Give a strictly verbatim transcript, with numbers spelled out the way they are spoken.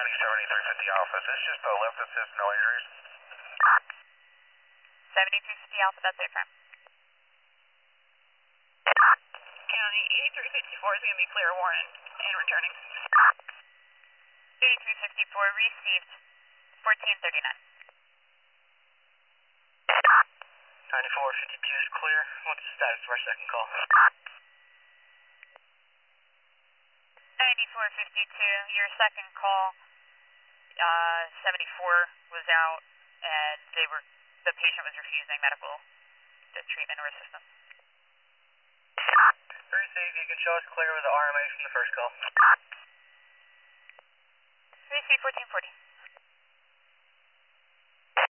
County seventy-three fifty Alpha. Is this just a left assist, no injuries? seventy-three fifty Alpha, that's airframe. County eighty-three fifty-four is going to be clear warning and returning. eighty-three fifty-four received, fourteen thirty-nine. ninety-four fifty-two is clear. What's the status of our second call? ninety-four fifty-two, your second call, uh, seventy-four was out, and they were, the patient was refusing medical treatment or assistance. Receive, you can show us clear with the R M A from the first call. Receive fourteen forty.